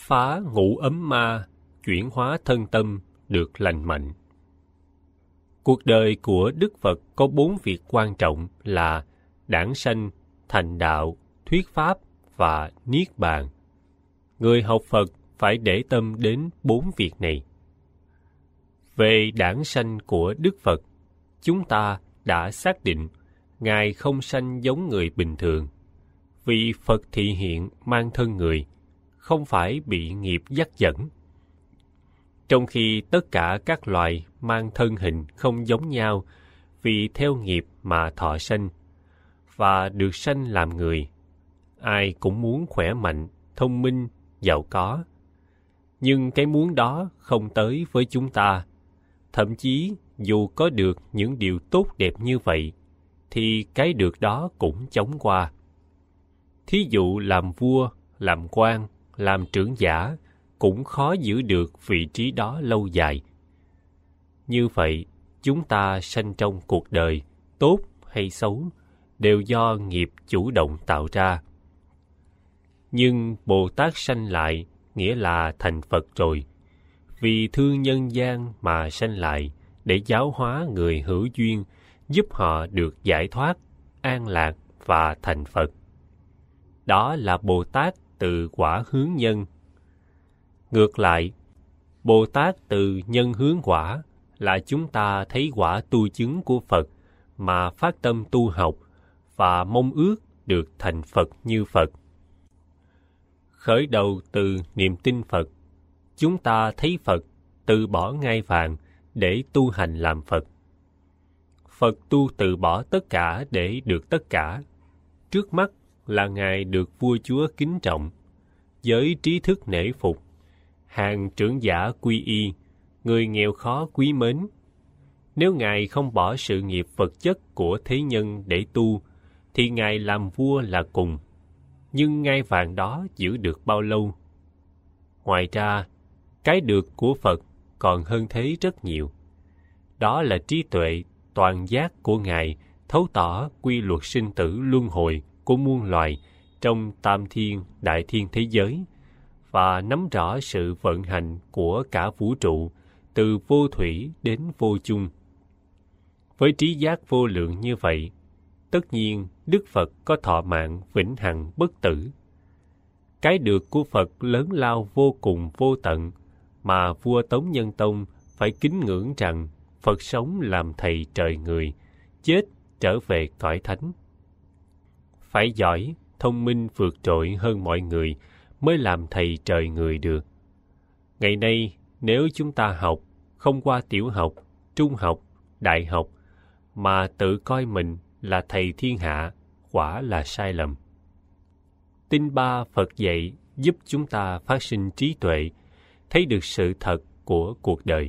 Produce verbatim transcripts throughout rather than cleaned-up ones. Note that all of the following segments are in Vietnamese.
phá ngũ ấm ma, chuyển hóa thân tâm được lành mạnh. Cuộc đời của Đức Phật có bốn việc quan trọng là đản sanh, thành đạo, thuyết pháp và niết bàn. Người học Phật phải để tâm đến bốn việc này. Về đản sanh của Đức Phật, chúng ta đã xác định Ngài không sanh giống người bình thường, vì Phật thị hiện mang thân người, không phải bị nghiệp dắt dẫn. Trong khi tất cả các loài mang thân hình không giống nhau vì theo nghiệp mà thọ sanh, và được sanh làm người, ai cũng muốn khỏe mạnh, thông minh, giàu có. Nhưng cái muốn đó không tới với chúng ta. Thậm chí dù có được những điều tốt đẹp như vậy, thì cái được đó cũng chóng qua. Thí dụ làm vua, làm quan, làm trưởng giả, cũng khó giữ được vị trí đó lâu dài. Như vậy, chúng ta sanh trong cuộc đời, tốt hay xấu, đều do nghiệp chủ động tạo ra. Nhưng Bồ Tát sanh lại nghĩa là thành Phật rồi, vì thương nhân gian mà sanh lại để giáo hóa người hữu duyên, giúp họ được giải thoát, an lạc và thành Phật. Đó là Bồ Tát từ quả hướng nhân. Ngược lại, Bồ Tát từ nhân hướng quả là chúng ta thấy quả tu chứng của Phật mà phát tâm tu học và mong ước được thành Phật như Phật. Khởi đầu từ niềm tin Phật, chúng ta thấy Phật từ bỏ ngai vàng để tu hành làm Phật. Phật tu từ bỏ tất cả để được tất cả. Trước mắt là Ngài được vua chúa kính trọng, giới trí thức nể phục, hàng trưởng giả quy y, người nghèo khó quý mến. Nếu Ngài không bỏ sự nghiệp vật chất của thế nhân để tu, thì Ngài làm vua là cùng. Nhưng ngai vàng đó giữ được bao lâu? Ngoài ra, cái được của Phật còn hơn thế rất nhiều. Đó là trí tuệ toàn giác của Ngài thấu tỏ quy luật sinh tử luân hồi của muôn loài trong tam thiên đại thiên thế giới, và nắm rõ sự vận hành của cả vũ trụ từ vô thủy đến vô chung. Với trí giác vô lượng như vậy, tất nhiên Đức Phật có thọ mạng vĩnh hằng bất tử. Cái được của Phật lớn lao vô cùng vô tận, mà vua Tống Nhân Tông phải kính ngưỡng rằng Phật sống làm thầy trời người, chết trở về cõi thánh. Phải giỏi, thông minh vượt trội hơn mọi người mới làm thầy trời người được. Ngày nay, nếu chúng ta học, không qua tiểu học, trung học, đại học, mà tự coi mình là thầy thiên hạ, quả là sai lầm. Tinh ba Phật dạy giúp chúng ta phát sinh trí tuệ, thấy được sự thật của cuộc đời.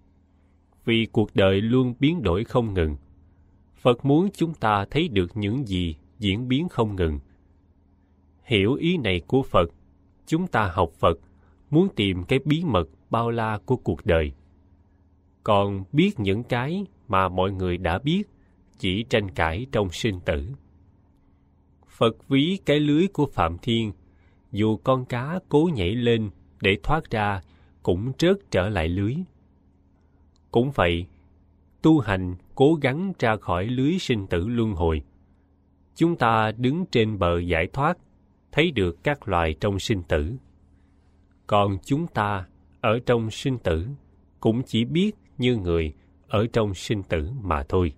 Vì cuộc đời luôn biến đổi không ngừng, Phật muốn chúng ta thấy được những gì diễn biến không ngừng. Hiểu ý này của Phật, chúng ta học Phật, muốn tìm cái bí mật bao la của cuộc đời. Còn biết những cái mà mọi người đã biết, chỉ tranh cãi trong sinh tử. Phật ví cái lưới của Phạm Thiên, dù con cá cố nhảy lên để thoát ra, cũng rớt trở lại lưới. Cũng vậy, tu hành cố gắng ra khỏi lưới sinh tử luân hồi. Chúng ta đứng trên bờ giải thoát, thấy được các loài trong sinh tử. Còn chúng ta, ở trong sinh tử, cũng chỉ biết như người ở trong sinh tử mà thôi.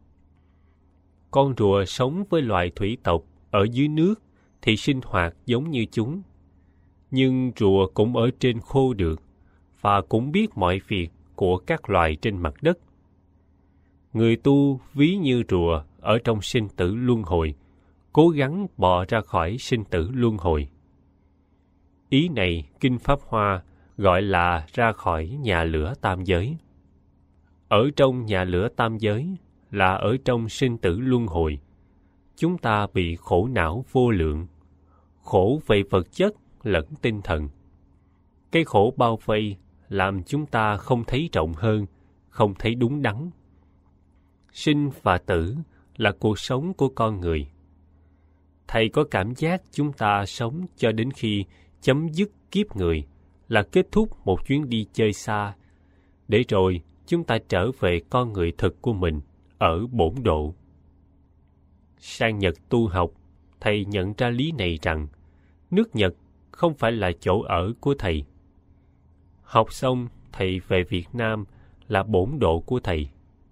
Con rùa sống với loài thủy tộc ở dưới nước thì sinh hoạt giống như chúng. Nhưng rùa cũng ở trên khô được, và cũng biết mọi việc của các loài trên mặt đất. Người tu ví như rùa ở trong sinh tử luân hồi, cố gắng bò ra khỏi sinh tử luân hồi. Ý này Kinh Pháp Hoa gọi là ra khỏi nhà lửa tam giới. Ở trong nhà lửa tam giới là ở trong sinh tử luân hồi. Chúng ta bị khổ não vô lượng, khổ về vật chất lẫn tinh thần. Cái khổ bao vây làm chúng ta không thấy rộng hơn, không thấy đúng đắn. Sinh và tử là cuộc sống của con người. Thầy có cảm giác chúng ta sống cho đến khi chấm dứt kiếp người, là kết thúc một chuyến đi chơi xa, để rồi chúng ta trở về con người thực của mình ở bổn độ. Sang Nhật tu học, thầy nhận ra lý này rằng nước Nhật không phải là chỗ ở của thầy. Học xong, thầy về Việt Nam là bổn độ của thầy.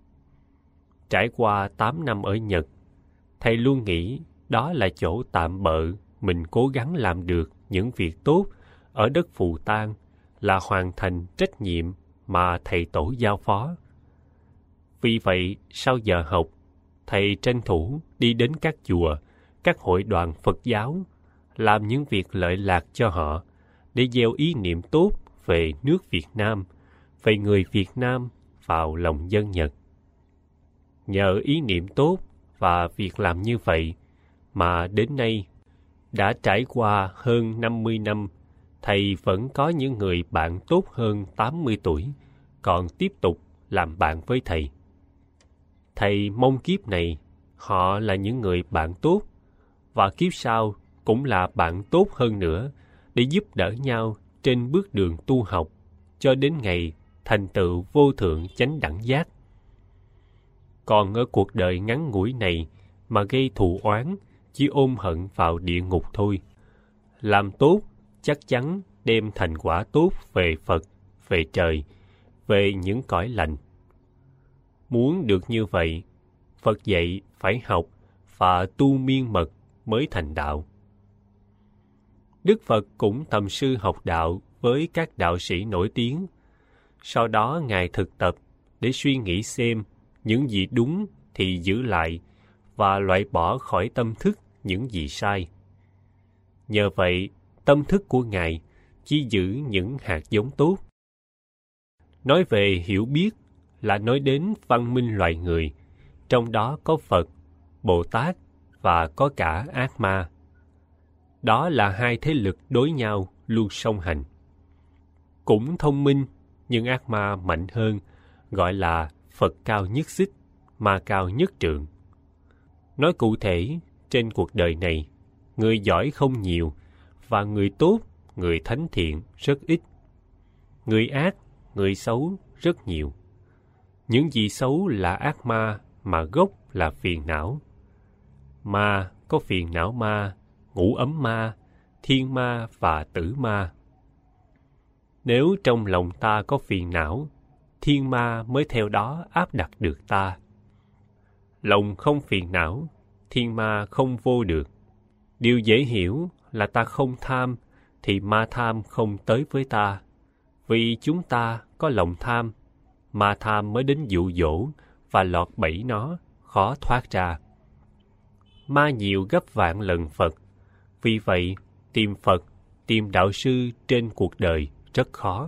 Trải qua tám năm ở Nhật, thầy luôn nghĩ đó là chỗ tạm bợ mình cố gắng làm được những việc tốt ở đất Phù Tang, là hoàn thành trách nhiệm mà thầy tổ giao phó. Vì vậy, sau giờ học, thầy tranh thủ đi đến các chùa, các hội đoàn Phật giáo, làm những việc lợi lạc cho họ, để gieo ý niệm tốt về nước Việt Nam, về người Việt Nam vào lòng dân Nhật. Nhờ ý niệm tốt và việc làm như vậy mà đến nay, đã trải qua hơn năm mươi năm, thầy vẫn có những người bạn tốt hơn tám mươi tuổi, còn tiếp tục làm bạn với thầy. Thầy mong kiếp này họ là những người bạn tốt, và kiếp sau cũng là bạn tốt hơn nữa, để giúp đỡ nhau trên bước đường tu học cho đến ngày thành tựu vô thượng chánh đẳng giác. Còn ở cuộc đời ngắn ngủi này mà gây thù oán, chỉ ôm hận vào địa ngục thôi. Làm tốt chắc chắn đem thành quả tốt về Phật, về trời, về những cõi lành. Muốn được như vậy, Phật dạy phải học và tu miên mật mới thành đạo. Đức Phật cũng tầm sư học đạo với các đạo sĩ nổi tiếng. Sau đó Ngài thực tập để suy nghĩ xem những gì đúng thì giữ lại và loại bỏ khỏi tâm thức những gì sai. Nhờ vậy, tâm thức của Ngài chỉ giữ những hạt giống tốt. Nói về hiểu biết là nói đến văn minh loài người, trong đó có Phật, Bồ Tát và có cả ác ma. Đó là hai thế lực đối nhau luôn song hành. Cũng thông minh, nhưng ác ma mạnh hơn, gọi là Phật cao nhất xích, ma cao nhất trượng. Nói cụ thể, trên cuộc đời này, người giỏi không nhiều, và người tốt, người thánh thiện rất ít. Người ác, người xấu rất nhiều. Những gì xấu là ác ma, mà gốc là phiền não. Ma có phiền não ma, ngũ ấm ma, thiên ma và tử ma. Nếu trong lòng ta có phiền não, thiên ma mới theo đó áp đặt được ta. Lòng không phiền não, thiên ma không vô được. Điều dễ hiểu là ta không tham, thì ma tham không tới với ta. Vì chúng ta có lòng tham, ma tham mới đến dụ dỗ và lọt bẫy nó, khó thoát ra. Ma nhiều gấp vạn lần Phật, vì vậy tìm Phật, tìm đạo sư trên cuộc đời rất khó.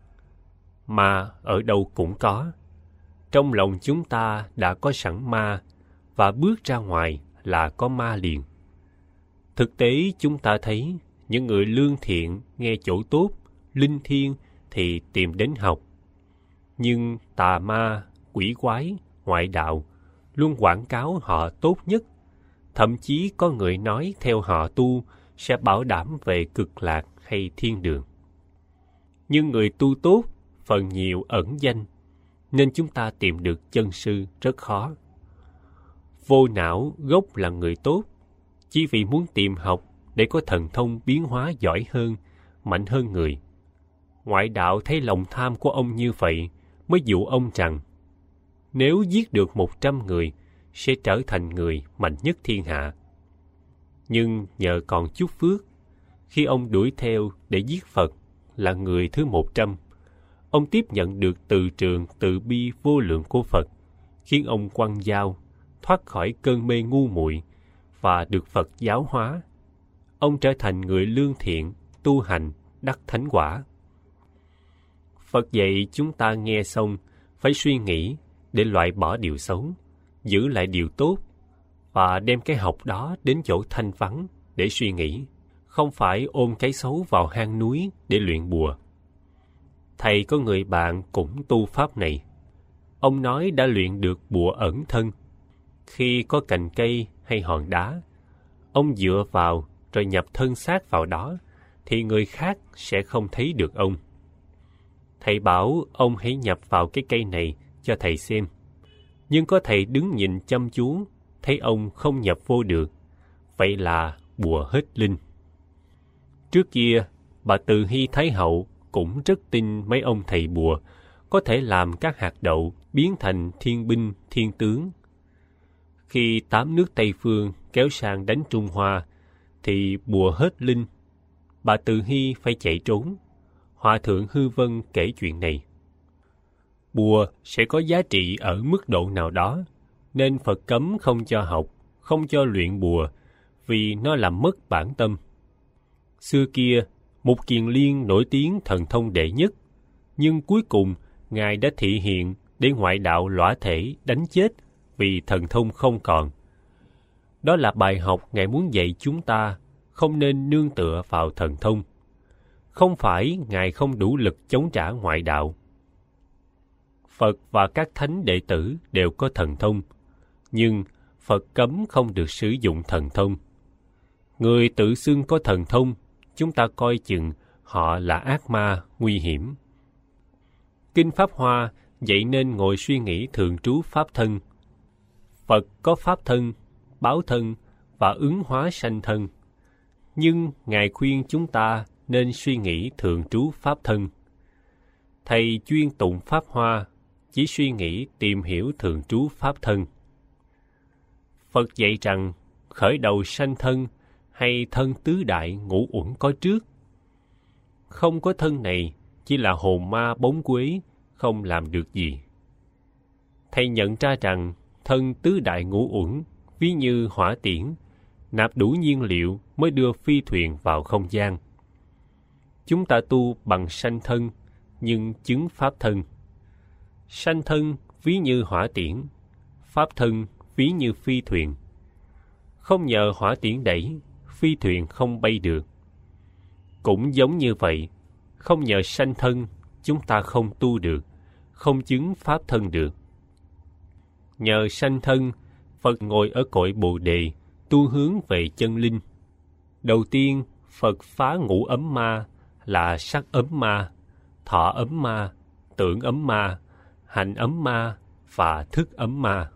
Ma ở đâu cũng có. Trong lòng chúng ta đã có sẵn ma, và bước ra ngoài là có ma liền. Thực tế chúng ta thấy những người lương thiện, nghe chỗ tốt, linh thiêng thì tìm đến học. Nhưng tà ma, quỷ quái, ngoại đạo luôn quảng cáo họ tốt nhất. Thậm chí có người nói theo họ tu sẽ bảo đảm về cực lạc hay thiên đường. Nhưng người tu tốt phần nhiều ẩn danh, nên chúng ta tìm được chân sư rất khó. Vô não gốc là người tốt, chỉ vì muốn tìm học để có thần thông biến hóa giỏi hơn, mạnh hơn người. Ngoại đạo thấy lòng tham của ông như vậy mới dụ ông rằng nếu giết được một trăm người sẽ trở thành người mạnh nhất thiên hạ. Nhưng nhờ còn chút phước, khi ông đuổi theo để giết Phật là người thứ một trăm, ông tiếp nhận được từ trường từ bi vô lượng của Phật, khiến ông quăng dao, thoát khỏi cơn mê ngu muội và được Phật giáo hóa. Ông trở thành người lương thiện, tu hành, đắc thánh quả. Phật dạy chúng ta nghe xong phải suy nghĩ để loại bỏ điều xấu, giữ lại điều tốt, và đem cái học đó đến chỗ thanh vắng để suy nghĩ, không phải ôm cái xấu vào hang núi để luyện bùa. Thầy có người bạn cũng tu pháp này. Ông nói đã luyện được bùa ẩn thân. Khi có cành cây hay hòn đá, ông dựa vào rồi nhập thân xác vào đó, thì người khác sẽ không thấy được ông. Thầy bảo ông hãy nhập vào cái cây này cho thầy xem. Nhưng có thầy đứng nhìn chăm chú, thấy ông không nhập vô được. Vậy là bùa hết linh. Trước kia, bà Từ Hy Thái Hậu cũng rất tin mấy ông thầy bùa có thể làm các hạt đậu biến thành thiên binh, thiên tướng. Khi tám nước Tây Phương kéo sang đánh Trung Hoa, thì bùa hết linh. Bà Từ Hy phải chạy trốn. Hòa thượng Hư Vân kể chuyện này. Bùa sẽ có giá trị ở mức độ nào đó, nên Phật cấm không cho học, không cho luyện bùa, vì nó làm mất bản tâm. Xưa kia, Mục Kiền Liên nổi tiếng thần thông đệ nhất, nhưng cuối cùng Ngài đã thị hiện để ngoại đạo lõa thể đánh chết vì thần thông không còn. Đó là bài học Ngài muốn dạy chúng ta không nên nương tựa vào thần thông. Không phải Ngài không đủ lực chống trả ngoại đạo. Phật và các thánh đệ tử đều có thần thông, nhưng Phật cấm không được sử dụng thần thông. Người tự xưng có thần thông, chúng ta coi chừng họ là ác ma nguy hiểm. Kinh Pháp Hoa dạy nên ngồi suy nghĩ thường trú Pháp thân. Phật có Pháp thân, báo thân và ứng hóa sanh thân. Nhưng Ngài khuyên chúng ta nên suy nghĩ thường trú Pháp thân. Thầy chuyên tụng Pháp Hoa, chỉ suy nghĩ tìm hiểu thường trú Pháp thân. Phật dạy rằng khởi đầu sanh thân hay thân tứ đại ngũ uẩn có trước. Không có thân này chỉ là hồn ma bóng quế, không làm được gì. Thầy nhận ra rằng thân tứ đại ngũ uẩn ví như hỏa tiễn, nạp đủ nhiên liệu mới đưa phi thuyền vào không gian. Chúng ta tu bằng sanh thân, nhưng chứng pháp thân. Sanh thân ví như hỏa tiễn, pháp thân ví như phi thuyền. Không nhờ hỏa tiễn đẩy, phi thuyền không bay được. Cũng giống như vậy, không nhờ sanh thân, chúng ta không tu được, không chứng pháp thân được. Nhờ sanh thân, Phật ngồi ở cội Bồ Đề, tu hướng về chân linh. Đầu tiên, Phật phá ngũ ấm ma là sắc ấm ma, thọ ấm ma, tưởng ấm ma, hành ấm ma và thức ấm ma.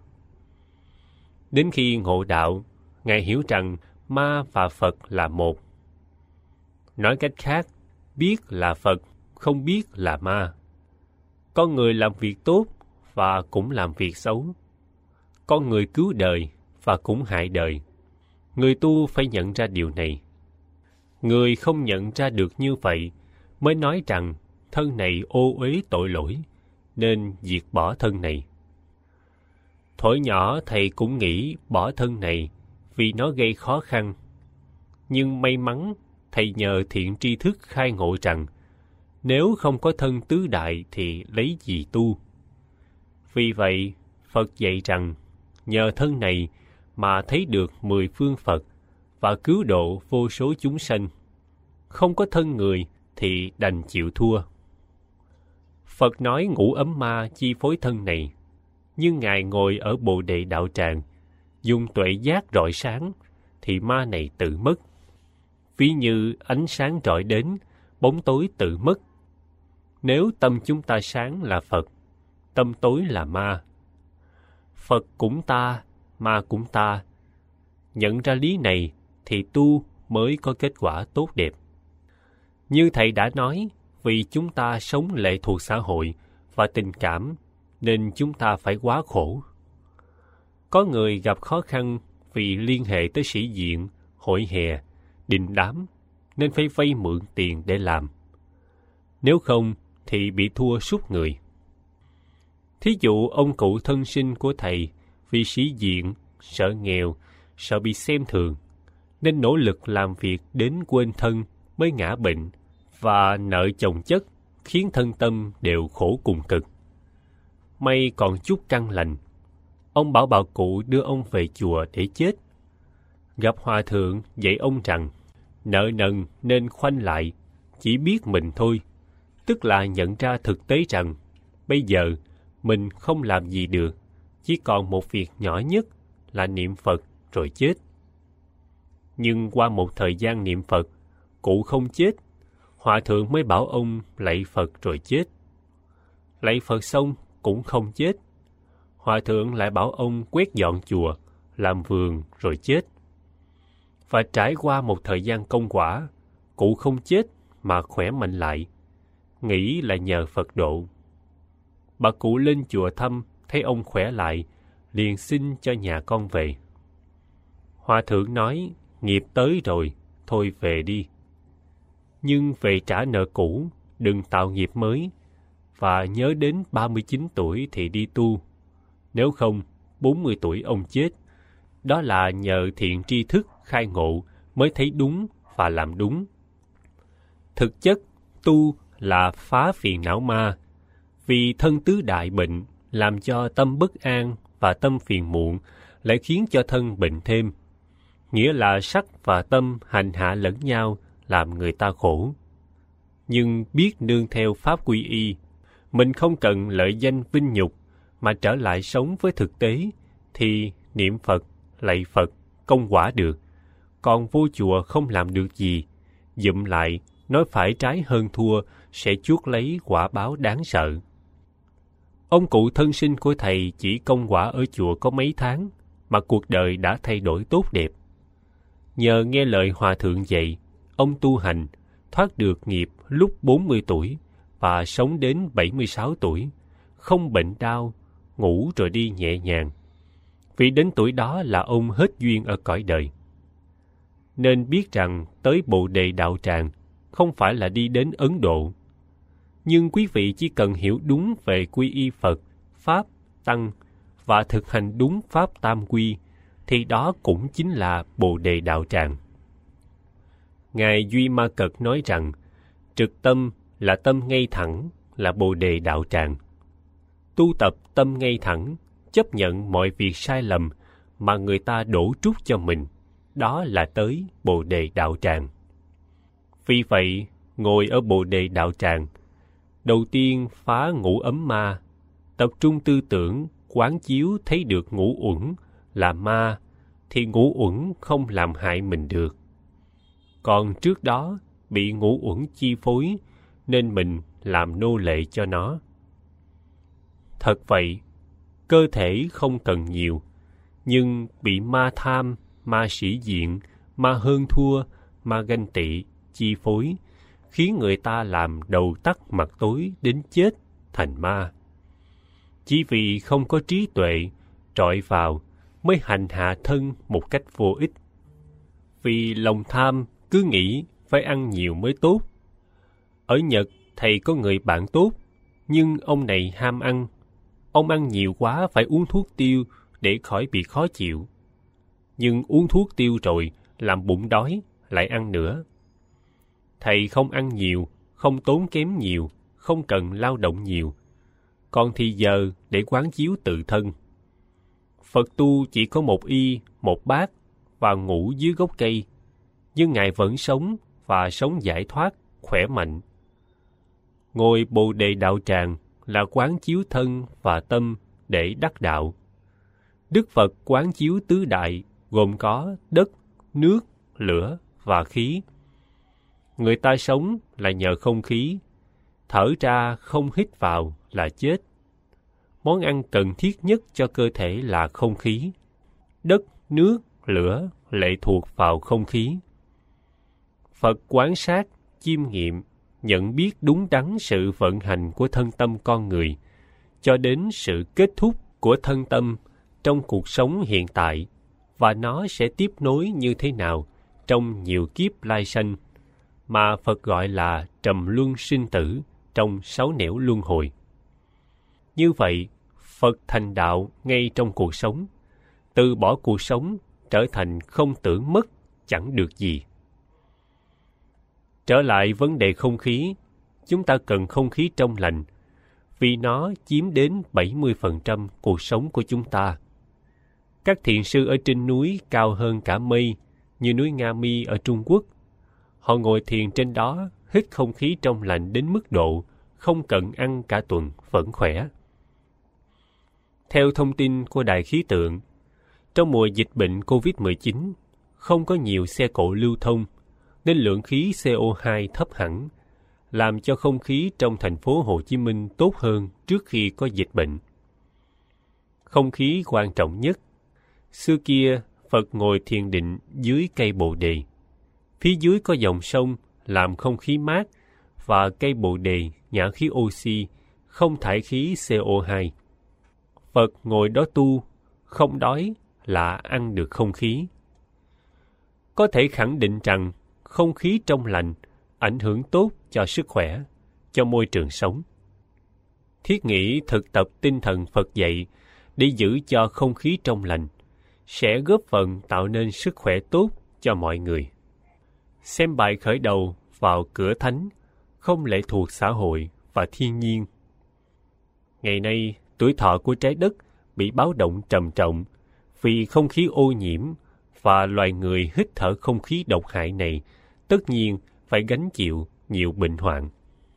Đến khi ngộ đạo, Ngài hiểu rằng ma và Phật là một. Nói cách khác, biết là Phật, không biết là ma. Con người làm việc tốt và cũng làm việc xấu. Con người cứu đời và cũng hại đời. Người tu phải nhận ra điều này. Người không nhận ra được như vậy mới nói rằng thân này ô uế tội lỗi, nên diệt bỏ thân này. Thuở nhỏ thầy cũng nghĩ bỏ thân này vì nó gây khó khăn. Nhưng may mắn thầy nhờ thiện tri thức khai ngộ rằng nếu không có thân tứ đại thì lấy gì tu. Vì vậy, Phật dạy rằng nhờ thân này mà thấy được mười phương Phật và cứu độ vô số chúng sanh. Không có thân người thì đành chịu thua. Phật nói ngũ ấm ma chi phối thân này, nhưng Ngài ngồi ở Bồ Đề đạo tràng, dùng tuệ giác rọi sáng, thì ma này tự mất. Ví như ánh sáng rọi đến, bóng tối tự mất. Nếu tâm chúng ta sáng là Phật, tâm tối là ma. Phật cũng ta, ma cũng ta. Nhận ra lý này thì tu mới có kết quả tốt đẹp. Như thầy đã nói, vì chúng ta sống lệ thuộc xã hội và tình cảm, nên chúng ta phải quá khổ. Có người gặp khó khăn vì liên hệ tới sĩ diện, hội hè, đình đám, nên phải vay mượn tiền để làm. Nếu không, thì bị thua suốt người. Thí dụ ông cụ thân sinh của thầy vì sĩ diện, sợ nghèo, sợ bị xem thường, nên nỗ lực làm việc đến quên thân mới ngã bệnh, và nợ chồng chất khiến thân tâm đều khổ cùng cực. May còn chút căn lành, ông bảo bà cụ đưa ông về chùa để chết. Gặp hòa thượng dạy ông rằng nợ nần nên khoanh lại, chỉ biết mình thôi, tức là nhận ra thực tế rằng bây giờ mình không làm gì được, chỉ còn một việc nhỏ nhất là niệm Phật rồi chết. Nhưng qua một thời gian niệm Phật, Cụ không chết, hòa thượng mới bảo ông lạy Phật rồi chết. Lạy Phật xong cũng không chết, hòa thượng lại bảo ông quét dọn chùa, làm vườn rồi chết. Và trải qua một thời gian công quả, cụ không chết mà khỏe mạnh lại, nghĩ là nhờ Phật độ. Bà cụ lên chùa thăm, thấy ông khỏe lại, liền xin cho nhà con về. Hòa thượng nói, nghiệp tới rồi, thôi về đi. Nhưng về trả nợ cũ, đừng tạo nghiệp mới, và nhớ đến ba mươi chín tuổi thì đi tu. Nếu không, bốn mươi tuổi ông chết. Đó là nhờ thiện tri thức khai ngộ mới thấy đúng và làm đúng. Thực chất, tu là phá phiền não ma, vì thân tứ đại bệnh làm cho tâm bất an và tâm phiền muộn lại khiến cho thân bệnh thêm. Nghĩa là sắc và tâm hành hạ lẫn nhau làm người ta khổ. Nhưng biết nương theo pháp quy y, mình không cần lợi danh vinh nhục mà trở lại sống với thực tế, thì niệm Phật, lạy Phật, công quả được. Còn vô chùa không làm được gì, dụm lại, nói phải trái hơn thua, sẽ chuốc lấy quả báo đáng sợ. Ông cụ thân sinh của thầy chỉ công quả ở chùa có mấy tháng, mà cuộc đời đã thay đổi tốt đẹp. Nhờ nghe lời hòa thượng dạy, ông tu hành, thoát được nghiệp lúc bốn mươi tuổi và sống đến bảy mươi sáu tuổi, không bệnh đau, ngủ rồi đi nhẹ nhàng. Vì đến tuổi đó là ông hết duyên ở cõi đời. Nên biết rằng tới Bồ Đề Đạo Tràng không phải là đi đến Ấn Độ. Nhưng quý vị chỉ cần hiểu đúng về quy y Phật, Pháp, Tăng và thực hành đúng Pháp Tam Quy, thì đó cũng chính là Bồ Đề Đạo Tràng. Ngài Duy Ma Cật nói rằng, trực tâm là tâm ngay thẳng, là Bồ Đề Đạo Tràng. Tu tập tâm ngay thẳng, chấp nhận mọi việc sai lầm mà người ta đổ trút cho mình, đó là tới Bồ Đề Đạo Tràng. Vì vậy, ngồi ở Bồ Đề Đạo Tràng, đầu tiên phá ngũ ấm ma, tập trung tư tưởng, quán chiếu thấy được ngũ uẩn là ma, thì ngũ uẩn không làm hại mình được. Còn trước đó, bị ngũ uẩn chi phối, nên mình làm nô lệ cho nó. Thật vậy, cơ thể không cần nhiều, nhưng bị ma tham, ma sĩ diện, ma hơn thua, ma ganh tị chi phối, khiến người ta làm đầu tắt mặt tối đến chết thành ma. Chỉ vì không có trí tuệ, trọi vào mới hành hạ thân một cách vô ích. Vì lòng tham cứ nghĩ phải ăn nhiều mới tốt. Ở Nhật, thầy có người bạn tốt, nhưng ông này ham ăn. Ông ăn nhiều quá phải uống thuốc tiêu để khỏi bị khó chịu. Nhưng uống thuốc tiêu rồi, làm bụng đói, lại ăn nữa. Thầy không ăn nhiều, không tốn kém nhiều, không cần lao động nhiều. Còn thì giờ để quán chiếu tự thân. Phật tu chỉ có một y, một bát và ngủ dưới gốc cây, nhưng Ngài vẫn sống và sống giải thoát, khỏe mạnh. Ngồi Bồ Đề Đạo Tràng là quán chiếu thân và tâm để đắc đạo. Đức Phật quán chiếu tứ đại gồm có đất, nước, lửa và khí. Người ta sống là nhờ không khí, thở ra không hít vào là chết. Món ăn cần thiết nhất cho cơ thể là không khí. Đất, nước, lửa lệ thuộc vào không khí. Phật quan sát, chiêm nghiệm, nhận biết đúng đắn sự vận hành của thân tâm con người, cho đến sự kết thúc của thân tâm trong cuộc sống hiện tại, và nó sẽ tiếp nối như thế nào trong nhiều kiếp lai sanh, mà Phật gọi là trầm luân sinh tử trong sáu nẻo luân hồi. Như vậy, Phật thành đạo ngay trong cuộc sống, từ bỏ cuộc sống trở thành không tưởng mất chẳng được gì. Trở lại vấn đề không khí, chúng ta cần không khí trong lành, vì nó chiếm đến bảy mươi phần trăm cuộc sống của chúng ta. Các thiền sư ở trên núi cao hơn cả mây, như núi Nga Mi ở Trung Quốc. Họ ngồi thiền trên đó, hít không khí trong lành đến mức độ không cần ăn cả tuần vẫn khỏe. Theo thông tin của Đài Khí tượng, trong mùa dịch bệnh covid mười chín, không có nhiều xe cộ lưu thông, nên lượng khí xê o hai thấp hẳn, làm cho không khí trong thành phố Hồ Chí Minh tốt hơn trước khi có dịch bệnh. Không khí quan trọng nhất. Xưa kia, Phật ngồi thiền định dưới cây bồ đề. Phía dưới có dòng sông làm không khí mát, và cây bồ đề nhả khí oxy, không thải khí xê o hai. Phật ngồi đó tu, không đói là ăn được không khí. Có thể khẳng định rằng không khí trong lành ảnh hưởng tốt cho sức khỏe, cho môi trường sống. Thiết nghĩ thực tập tinh thần Phật dạy để giữ cho không khí trong lành sẽ góp phần tạo nên sức khỏe tốt cho mọi người. Xem bài khởi đầu vào cửa thánh, không lệ thuộc xã hội và thiên nhiên. Ngày nay, tuổi thọ của trái đất bị báo động trầm trọng vì không khí ô nhiễm, và loài người hít thở không khí độc hại này tất nhiên phải gánh chịu nhiều bệnh hoạn.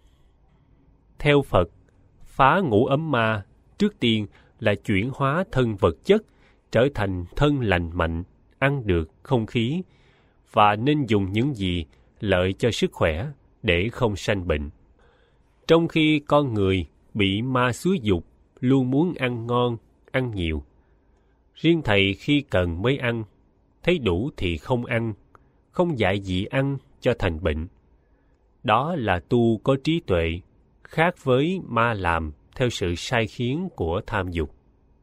Theo Phật, phá ngũ ấm ma trước tiên là chuyển hóa thân vật chất trở thành thân lành mạnh, ăn được không khí, và nên dùng những gì lợi cho sức khỏe để không sanh bệnh. Trong khi con người bị ma xúi dục, luôn muốn ăn ngon, ăn nhiều. Riêng thầy khi cần mới ăn, thấy đủ thì không ăn, không dạy gì ăn cho thành bệnh. Đó là tu có trí tuệ, khác với ma làm theo sự sai khiến của tham dục.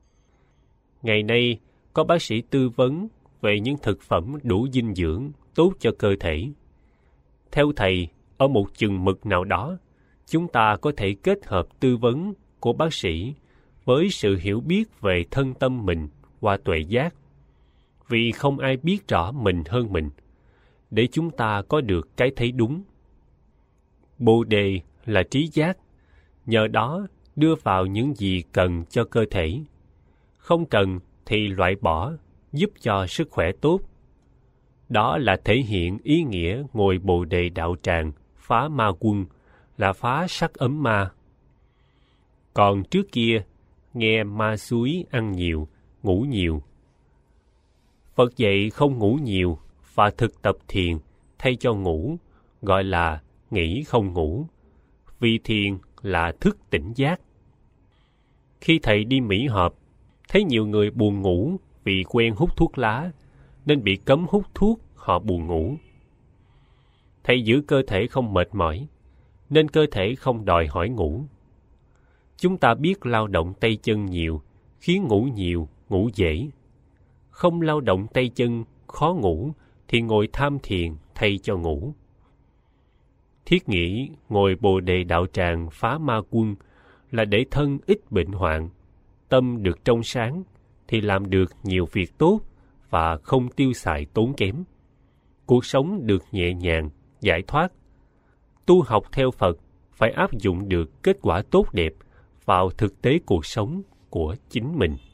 Ngày nay, có bác sĩ tư vấn về những thực phẩm đủ dinh dưỡng, tốt cho cơ thể. Theo thầy, ở một chừng mực nào đó, chúng ta có thể kết hợp tư vấn của bác sĩ với sự hiểu biết về thân tâm mình qua tuệ giác, vì không ai biết rõ mình hơn mình, để chúng ta có được cái thấy đúng. Bồ đề là trí giác, nhờ đó đưa vào những gì cần cho cơ thể, không cần thì loại bỏ, giúp cho sức khỏe tốt. Đó là thể hiện ý nghĩa ngồi bồ đề đạo tràng phá ma quân, là phá sắc ấm ma. Còn trước kia, nghe ma xúi ăn nhiều, ngủ nhiều. Phật dạy không ngủ nhiều và thực tập thiền thay cho ngủ, gọi là nghỉ không ngủ, vì thiền là thức tỉnh giác. Khi thầy đi Mỹ họp, thấy nhiều người buồn ngủ vì quen hút thuốc lá, nên bị cấm hút thuốc, họ buồn ngủ. Thầy giữ cơ thể không mệt mỏi, nên cơ thể không đòi hỏi ngủ. Chúng ta biết lao động tay chân nhiều, khiến ngủ nhiều, ngủ dễ. Không lao động tay chân, khó ngủ, thì ngồi tham thiền thay cho ngủ. Thiết nghĩ ngồi bồ đề đạo tràng phá ma quân là để thân ít bệnh hoạn, tâm được trong sáng, thì làm được nhiều việc tốt và không tiêu xài tốn kém. Cuộc sống được nhẹ nhàng, giải thoát. Tu học theo Phật phải áp dụng được kết quả tốt đẹp vào thực tế cuộc sống của chính mình.